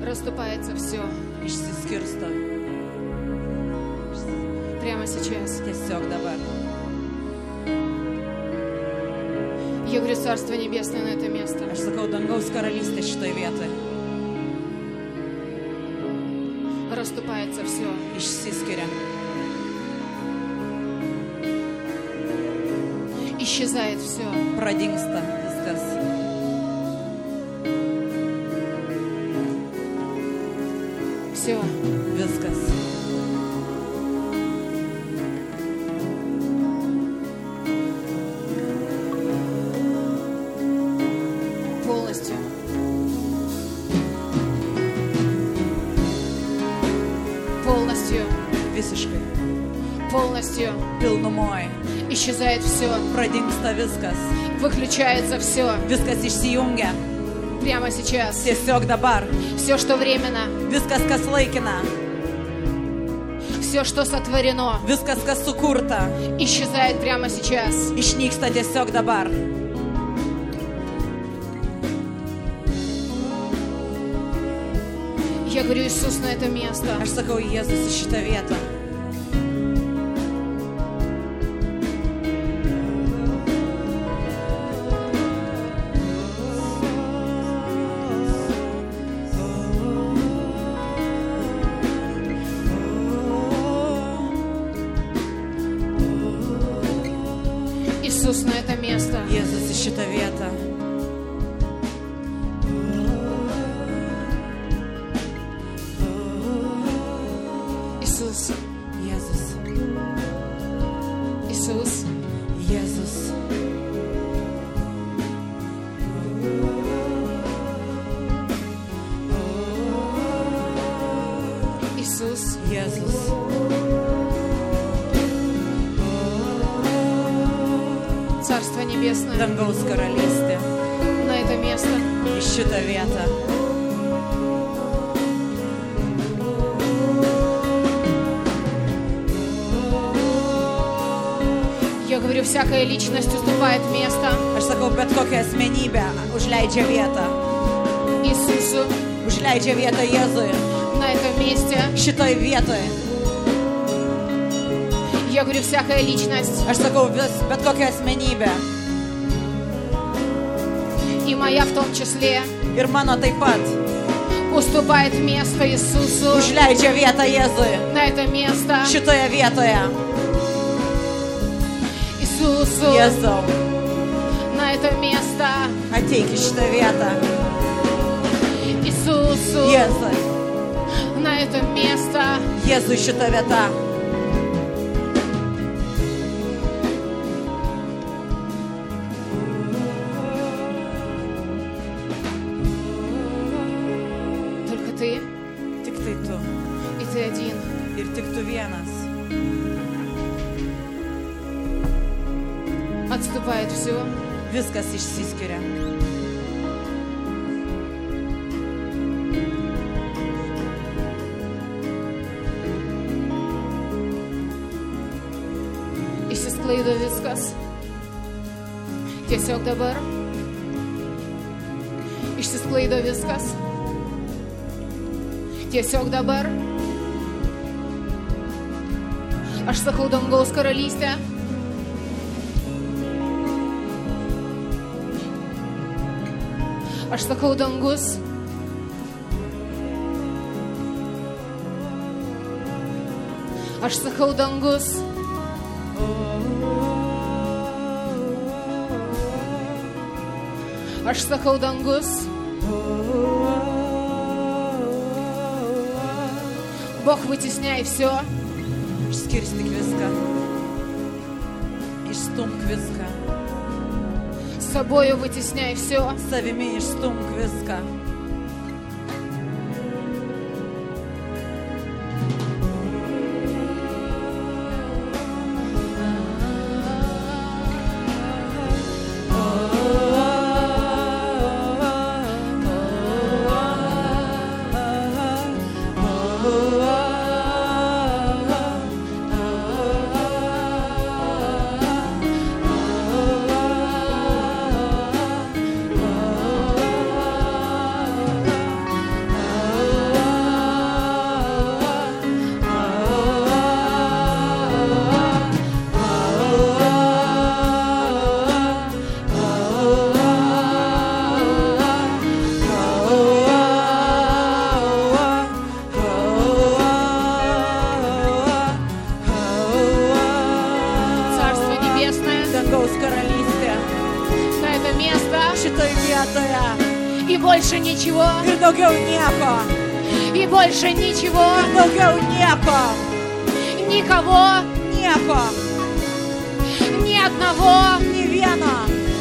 Расступается все išsiskirsto. прямо сейчас. Tiesiog dabar. Я говорю, Царство Небесное на это место. Aš sakau, dangaus karalystė šitoj vietoj. Расступается все. Išsiskiria. Исчезает все. Pradingsta viskas. Все. Viskas. Полностью. Полностью. Visiškai. Полностью. Pilnumoj. Исчезает все. Pradingsta viskas. Выключается все. Viskas išsijungia. Прямо сейчас. Tiesiog dabar. Все, что временно. Viskas, kas laikina. Все, что сотворено. Viskas, kas sukurta. Исчезает прямо сейчас. Išnyksta tiesiog dabar. Я говорю, Иисус, на это место. Aš sakau, Jėzus į šitą vietą. Иисус, на это место. Jėzus į šitą vietą. Иисус. Jėzus. Иисус. Jėzus. Иисус. Jėzus. Царство Небесное. Dangaus karalystė. На это место. Į šitą vietą. Я говорю, всякая личность уступает место Aš sakau, bet kokia asmenybė užleidžia vietą. Иисусу Užleidžia vietą Jėzui. на этом месте. Šitoj vietoj. Я говорю, всякая личность Aš sakau, bet kokia asmenybė. и моя в том числе Ir mano taip pat. уступает место Иисусу Užleidžia vietą Jėzui. на это место. Šitoje vietoje. Иисусу Jėzau. на это место. Ateik į šitą vietą. Иисусу Jėzui. на это место. Jėzui šitą vietą. Только ты Tik tai tu. и ты один. Ir tik tu vienas. Отступает все. Viskas išsiskiria. Išsisklaido viskas. Tiesiog dabar. Išsisklaido viskas. Tiesiog dabar. Aš sakau dangaus karalystę. Aš sakau dangus. Aš sakau dangus. Aš sakau dangus. Бог, вытесняй все. Išskirstyk viską. Išstumk viską. С собою вытесняй все. Savimi išstumk viską. больше ничего, ir daugiau nieko, и больше ничего, ir daugiau nieko, никого, nieko, ни одного. nė vieno.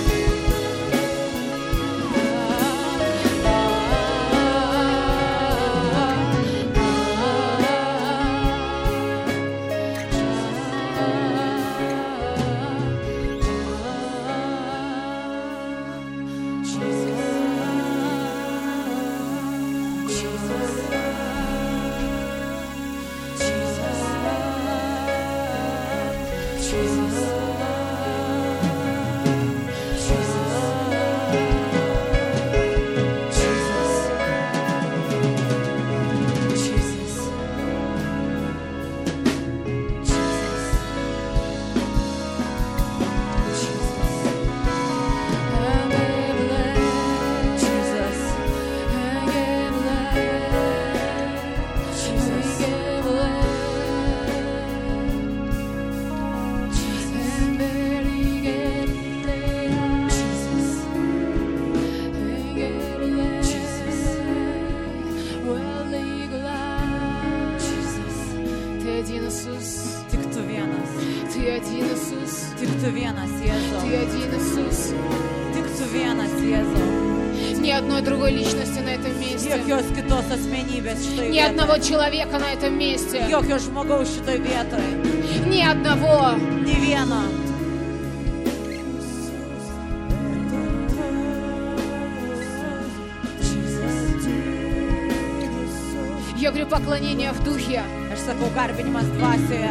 Ни одного человека на этом месте. Jokio žmogaus šitoj vietoj. Ни одного. Nė vieno. Я говорю поклонение в духе. Aš sakau garbinimas dvasioje.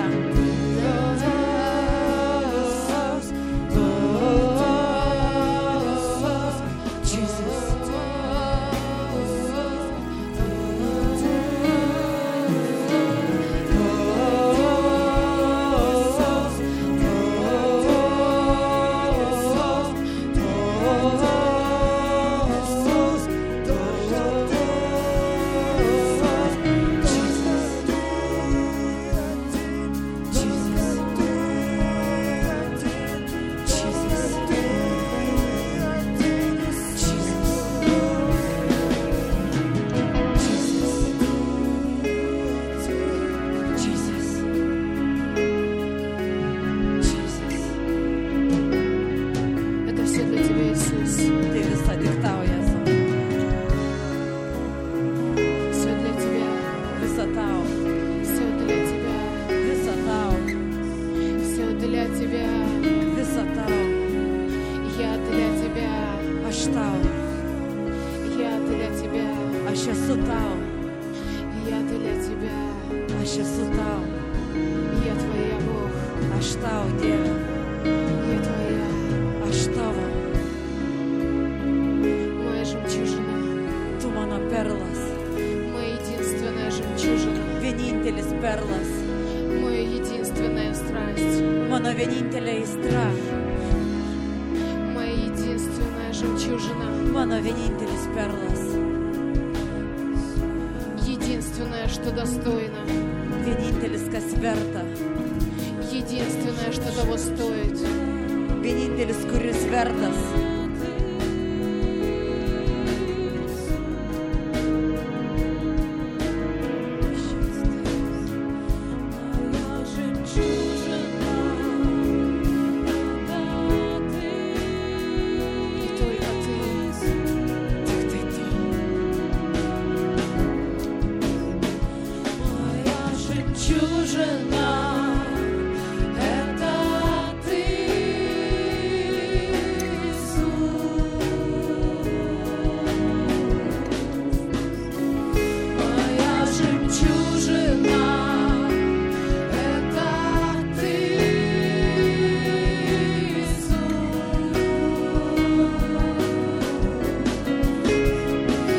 Единственное, что достойно. Vienintelis, kas verta. Единственное, что того стоит. Vienintelis, kuris vertas.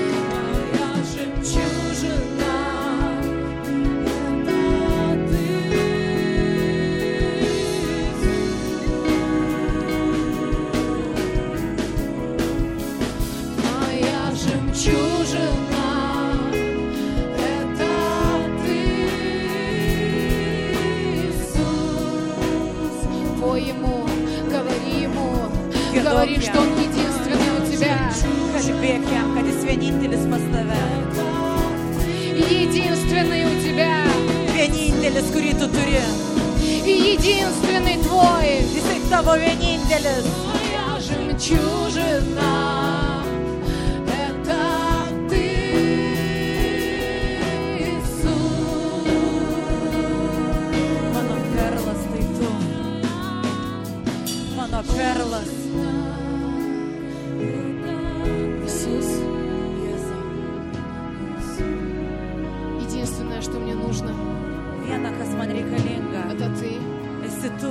Ты Vienintelis pas tave. Единственный у тебя. Vienintelis, kurį tu turi. Единственный твой. Jisai tavo vienintelis. Моя жемчужина. Это ты, Иисус. Mano perlas tai tu. Mano perlas. Иисус, Jėzau. единственное, что мне нужно, Viena, kas man reikalinga. это ты. Esi tu.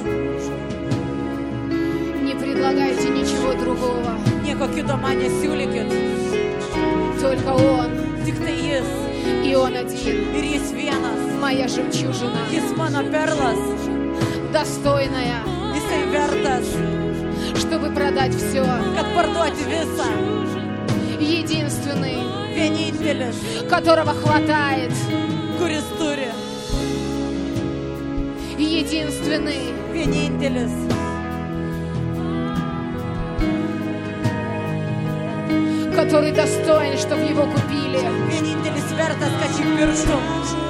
Не предлагайте ничего другого. Nieko kito man nesiūlykit. Только Он. Tik tai jis. И Он один. Ir jis vienas. Моя жемчужина. Jis mano perlas. Достойная, Jisai vertas, чтобы продать все. kad parduoti visą. Единственный, Vienintelis, которого хватает. kuris turi. Единственный, Vienintelis, который достоин, чтобы его купили. vienintelis vertas, kad jį pirštum.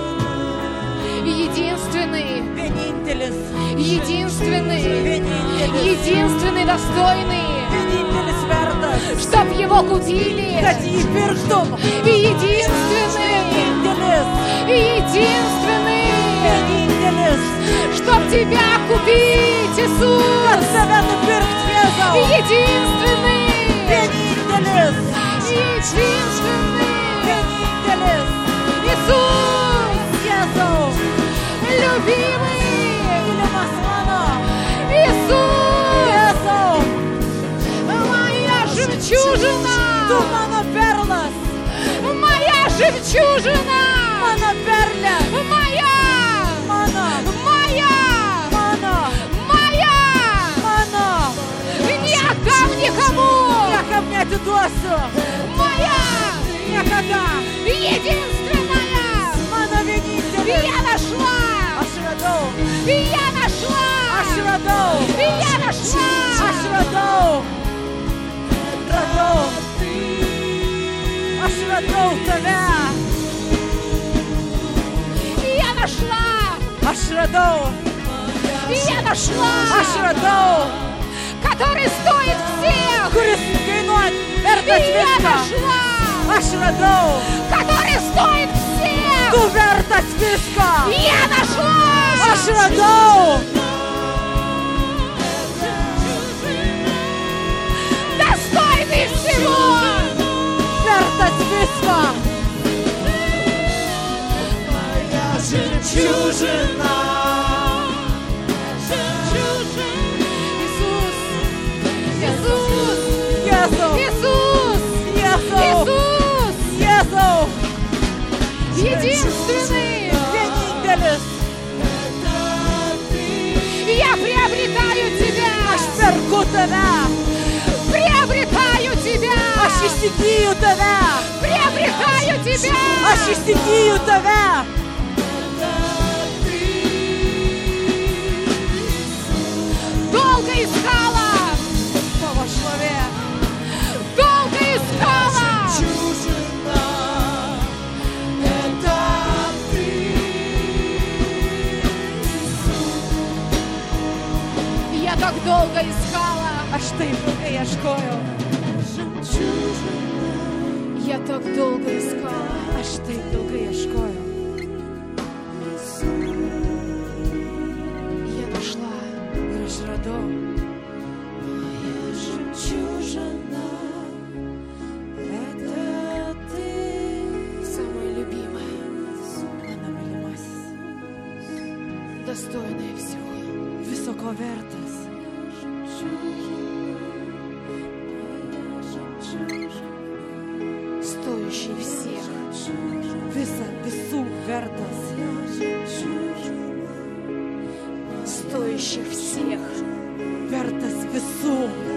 Единственный, Vienintelis, единственный, vienintelis, единственный достойный, vienintelis vertas, чтоб его купили. kad jį pirštum. Единственный, единственный, Vienintelis, чтоб тебя купить, kad Иисус. save nupirkt, Jėzau. Единственный, Vienintelis, единственный, vienintelis, Иисус, Jėzau. любимый, Mylimas mano, Иисус, Jėzau. моя жемчужина, Tu mano perlas, моя жемчужина, mano perlė, моя, mano, моя, mano, моя, mano. не отдам никому, Niekam neatiduosiu, моя, niekada. единственная, Mano vienintelis. я нашла, Aš radau, я нашла, aš radau, я нашла, aš radau, radau. Aš radau tave, я нашла, aš radau, я нашла, aš radau, который стоит всех, kuris kainuoja vertas я viską. нашла, Aš radau, который стоит всех, tu vertas visko. я нашла, Aš radau, достойный всего, vertas visko. жемчужина, Иисус, Иисус, Jėzau, Иисус, Jėzau, Иисус, Jėzau, единственный, vienintelis. я приобретаю тебя, Aš perku tave, приобретаю тебя, aš įsigyju tave, приобретаю тебя, aš įsigyju tave. долго искала, Tavo šlovė, долго искала, я так долго искала, aš taip ilgai ieškojau, я так долго искала, aš taip ilgai ieškojau. я нашла. Ir aš radau. Самая любимая, Mano mylimasis, достойная всего. viso ko vertas. Стоящий всех. Visų vertas. Стоящий всех. Vertas visų.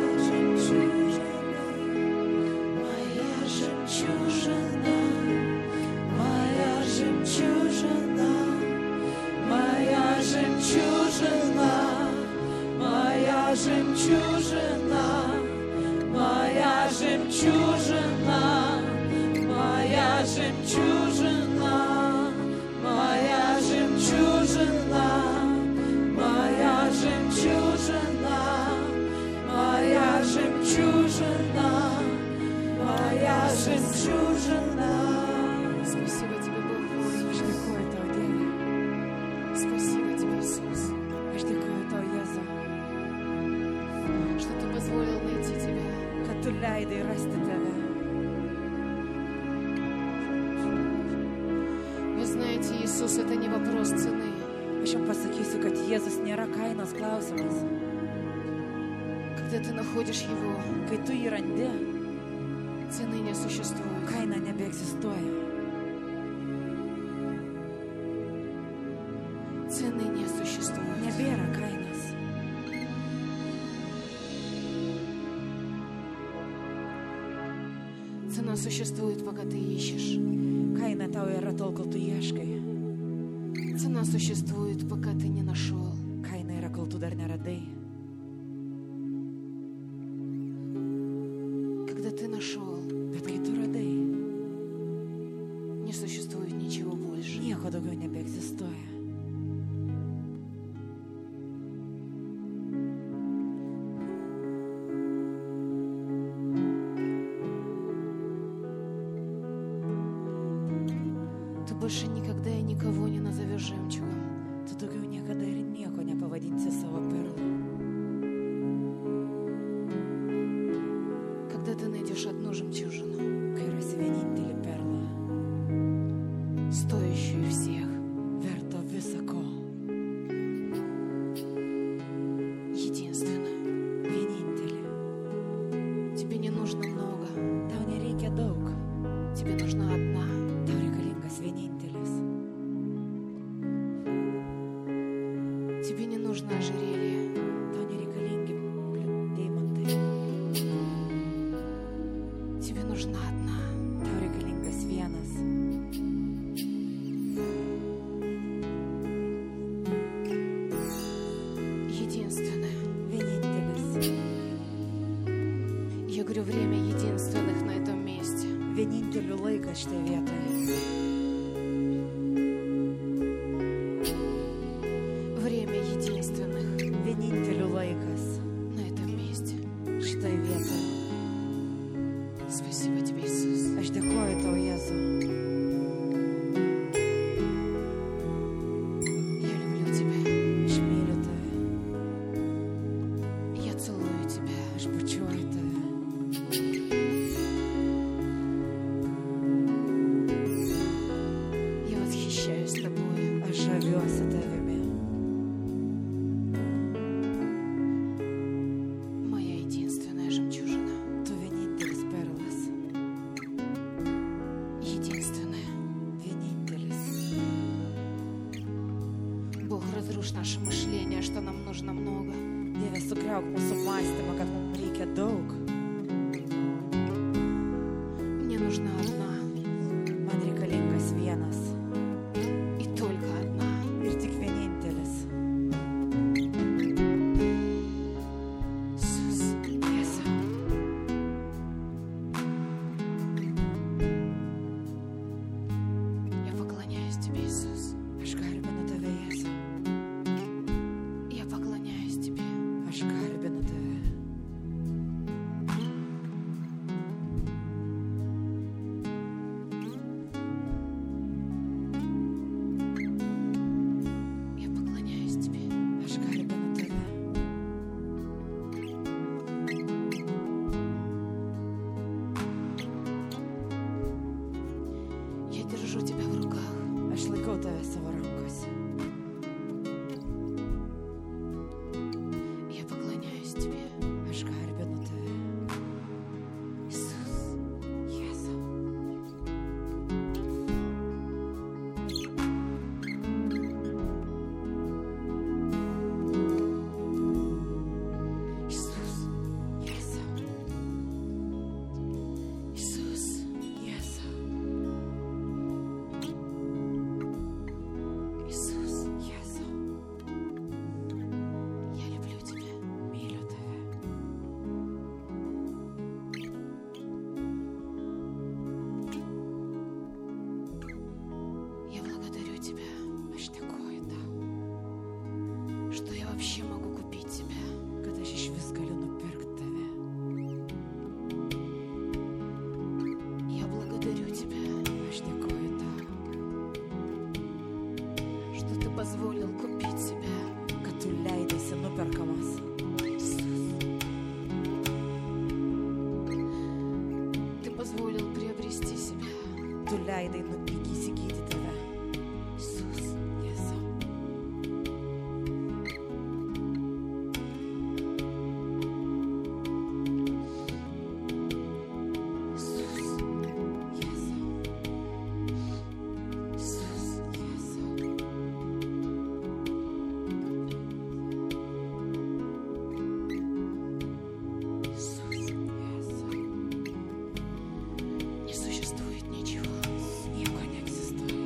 Моя жемчужина, моя жемчужина, моя жемчужина, моя жемчужина, моя жемчужина, жемчужина, моя жемчужина, моя жемчужина, моя жемчужина, моя жемчужина. Спасибо тебе, Бог мой. Aš dėkoju tau, Dieve. Спасибо тебе, Иисус, Aš dėkoju tau, Jėzau, что ты позволил найти тебя. kad tu leidai rasti tave. Вы знаете, Иисус, это не вопрос цены. Aš jums pasakysiu, kad Jėzus nėra kainos klausimas. Когда ты находишь Его, Kai tu jį randi, цены не существует. kaina nebeegzistuoja. Цены не существует. Nebėra kainos. Цена существует, пока ты ищешь. Kaina tau yra tol, kol tu ieškai. Цена существует, пока ты не нашел. Kaina yra, kol tu dar neradai. Когда ты нашел, Bet kai tu radai, не существует ничего больше. nieko daugiau nebeegzistuoja. Ты больше никогда и никого не назовешь жемчугом. Tu daugiau niekada ir nieko nepavadinsi savo perlu. Когда ты найдешь одну жемчужину, Kai rasi vienintelį perlą, стоящую всех, verto visako, единственную. vienintelį. Тебе не нужно много, Tau nereikia daug, тебе нужна одна. tau reikalingas vienintelis. Тебе не нужно ожерелье, Tau nereikalingi deimantai, тебе нужна одна. tau reikalingas vienas. Единственная. Vienintelis. Я говорю, время единственных на этом месте. Vienintelių laikas šitoje vietoje. Время единственных Vienintelių laikas на этом месте. šitoje vietoje. Спасибо тебе, Иисус. Aš dėkoju tau, Jėzau. Я люблю тебя. Aš myliu tave. Я целую тебя. Aš bučiuoju tave. Я восхищаюсь тобой. Aš žaviuosi tavimi. Моя единственная жемчужина. Tu vienintelis perlas. Единственная. Vienintelis. Бог, разрушь наше мышление, что нам нужно много. Dieve, sugriauk mūsų mąstymą, kad mums reikia daug. Мне нужна одна. Man reikalingas vienas. И только одна. Ir tik vienintelis. Иисус. Jėzau. Я поклоняюсь тебе, Иисус. Aš garbinu tave, Jėzau. Я поклоняюсь тебе. Aš garbinu tave. Я поклоняюсь тебе. Aš garbinu tave. Я держу тебя в руках. Aš laikau tave savo rankose. Я поклоняюсь тебе. Aš garbinu tave. Иисус. Jėzau. Иисус. Jėzau. Иисус. Jėzau. tu leidai įsigyti tave. Иисус. Jėzau. Не существует ничего. Nieko neegzistuoja.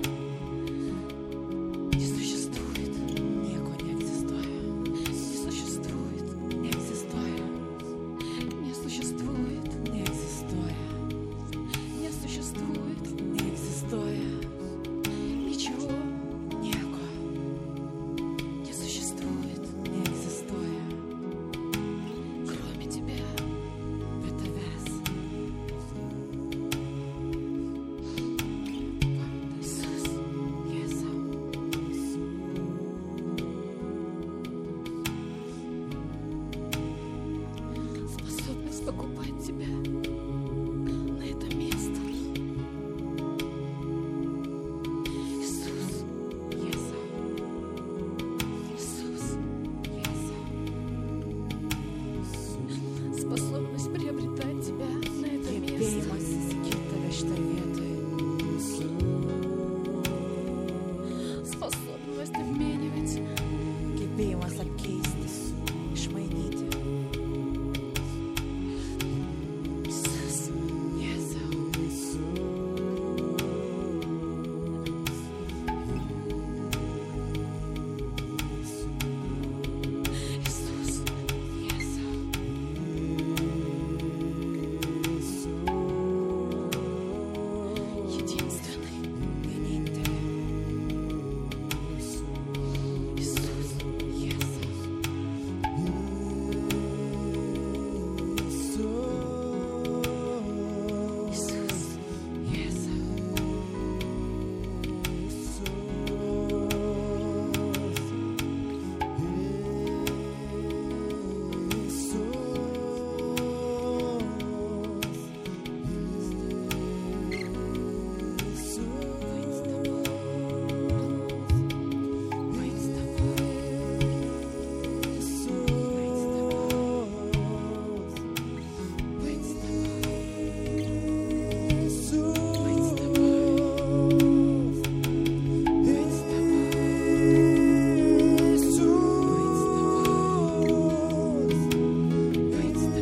Не существует. Nieko neegzistuoja. Не существует. Neegzistuoja. Не существует. Neegzistuoja. Не существует. Neegzistuoja. Ничего. Nieko Не существует. neegzistuoja. Кроме тебя. Be tavęs. Иисус. Jėzau. Способность покупать тебя на это место. Иисус. Jėzau. Иисус. Jėzau. Способность приобретать тебя на это место. Gebėjimas įsigyti tave šitą vietą. Способность обменивать. Gebėjimas apkeisti, išmainyti. Иисус. Jėzau. Иисус. Jėzau. Единственный. Vienintelė. Иисус. Jėzau. Иисус. Jėzau. Быть с тобой. Быть с тобой. Быть с тобой. Быть с тобой. Быть с тобой. Быть с тобой. Быть с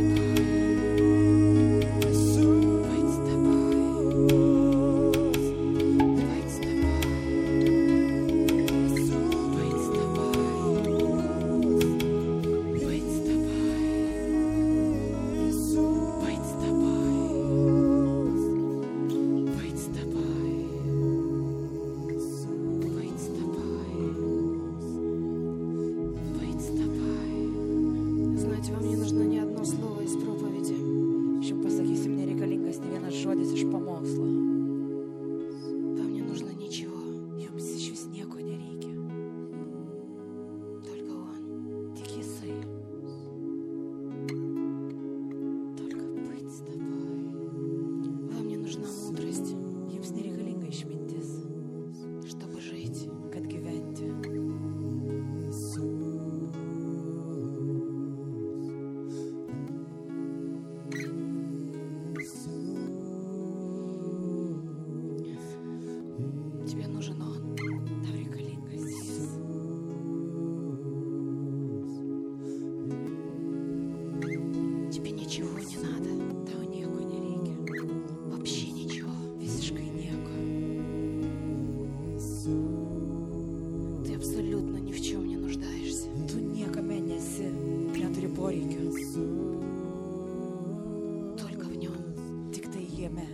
Знаете, вам не нужно ни одно слово из проповеди. Aš jums pasakysiu, nereikalingas ne vienas žodis iš pamokslo. Вам не нужно ничего. Jums iš vis nieko nereikia. Только Он. Tik Jisai. Только быть с тобой. Вам не нужна мудрость, Jums nereikalinga išmintis, чтобы жить. kad gyventi. Тебе нужен Он. Tau reikalingas Jis. Тебе ничего не надо. Tau nieko nereikia. Вообще ничего. Visiškai nieko. Ты абсолютно ни в чем не нуждаешься. Tu niekame nesi, neturi poreikio. Только в Нем. Tik tai jame.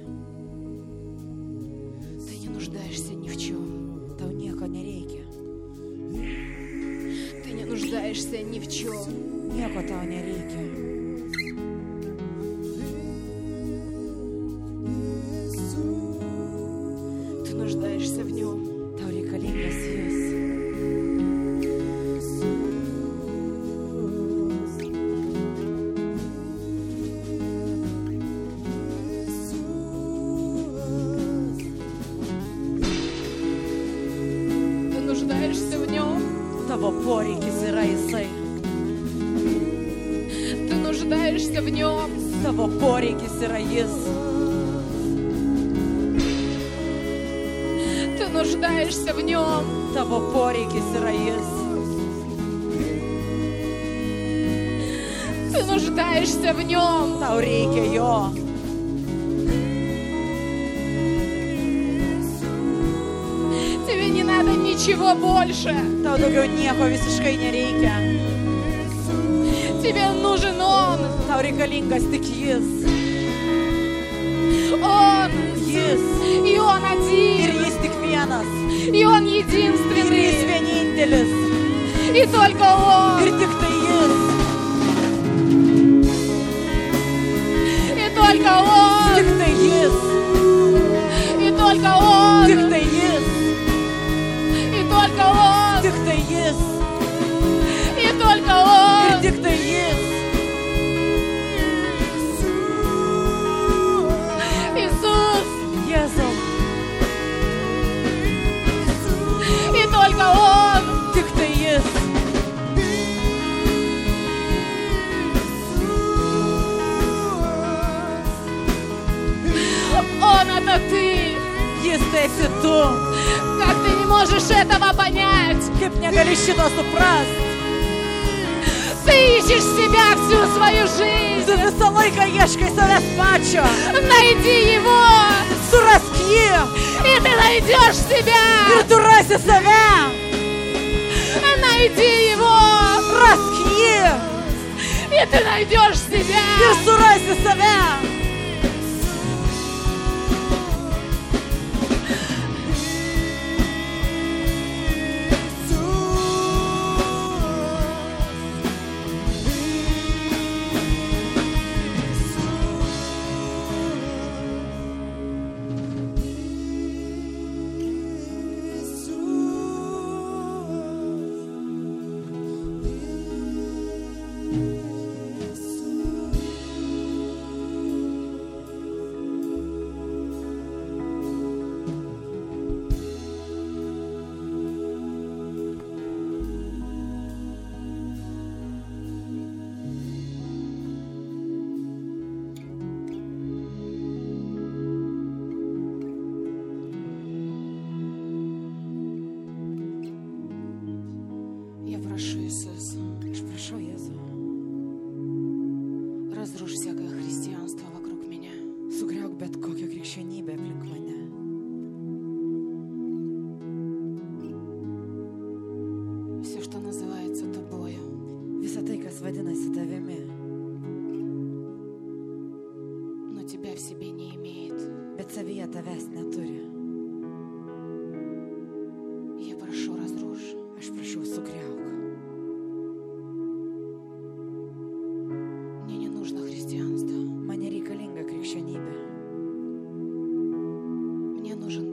Ты не нуждаешься ни в чем. Tau nieko nereikia. Ты не нуждаешься ни в чем. Nieko tau nereikia. Ты нуждаешься в Нем. Tau reikalingas Jis. Tavo poreikis yra Jisai. Ты нуждаешься в Нем. Tavo poreikis yra Jis. Ты нуждаешься в Нем. Tavo poreikis yra Jis. Ты нуждаешься в Нем. Tau reikia Jo. Тебе не надо ничего больше. Tau daugiau nieko visiškai nereikia. Тебе нужен Он. Tau reikalingas tik Jis. Он. Jis. И Он Ir один. Jis tik vienas. И Он Ir Jis единственный. vienintelis. И только Он. Ir tik tai Jis. И только Он. Tik tai Jis. И только Он. Tik tai Jis. И только Он. Tik tai Jis. И только Ir Он. tik tai Jis. Иисус. Jėzau. И только Он. Tik tai Jis. Он — это Ты. Jis tai esi tu. Как ты не можешь этого понять? Kaip negali šito suprast. Ты ищешь себя всю свою жизнь. Tu visą laiką ieškai savęs pačio. Найди Его, Surask jį. и ты найдешь себя. Ir tu rasi save. Найди Его, Rask jį. и ты найдешь себя. Ir surasi save. Я прошу, Иисус, Aš prašau Jėzų. разрушь всякое христианство вокруг меня. Sugriauk bet kokią krikščionybę aplink mane. Все, что называется тобою. Visą tai, kas vadinasi tavimi, Но тебя в себе не имеет. bet savyje tavęs neturi. Я прошу, разрушь. Aš prašau, sugriauk. Мне не нужно христианство. Man nereikalinga krikščionybė. Мне нужен